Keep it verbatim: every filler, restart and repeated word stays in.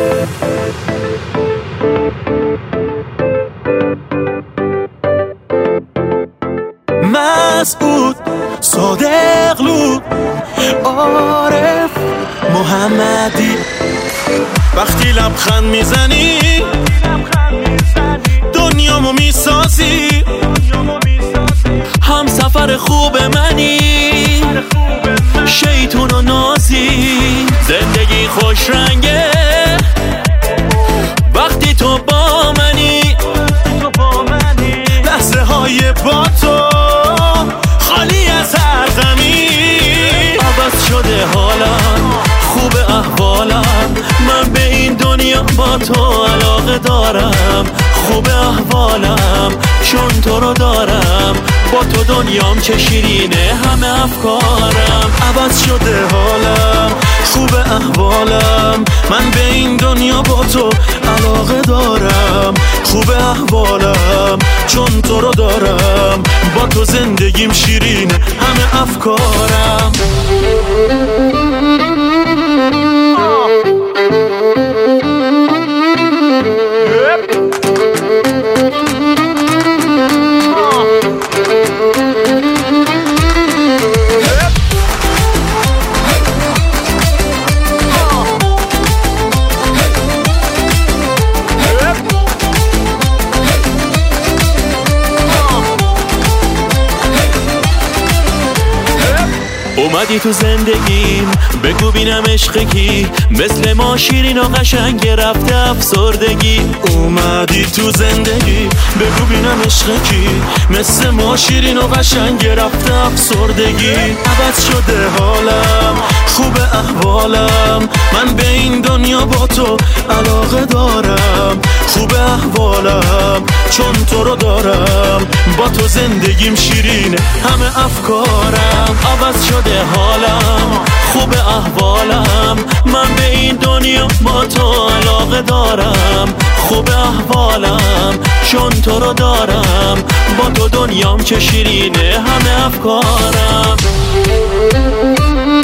مسعود، صادقلو، عارف، محمدی. وقتی لبخند میزنی دنیامو میسازی، هم سفر خوب منی، شیطون و نازی. زندگی خوش رنگه وقتی تو با منی، لحظه های با تو خالی از هر غمی. عوض شده حالم، خوب احوالم، من به این دنیا با تو علاقه دارم. خوب احوالم چون تو رو دارم، با تو دنیام چه شیرینه همه افکارم. عوض شده حالم، خوب احوالم، من به این دنیا با تو علاقه دارم. خوب احوالم چون تو رو دارم، با تو زندگیم شیرینه همه افکارم. اومدی تو زندگیم بگو بینم عشق کی، مثل ما شیرین و قشنگ رفته افسردگی. اومدی تو زندگی بگو بینم عشق کی، مثل ما شیرین و قشنگ رفته افسردگی. عوض شده حالم، خوب احوالم، من به این دنیا با تو علاقه دارم. خوب احوالم چون تو رو دارم، با تو زندگیم شیرینه همه افکارم. عوض شده حالم، خوب احوالم، من به این دنیا با تو علاقه دارم. خوب احوالم چون تو رو دارم، با تو دنیام چه شیرینه همه افکارم.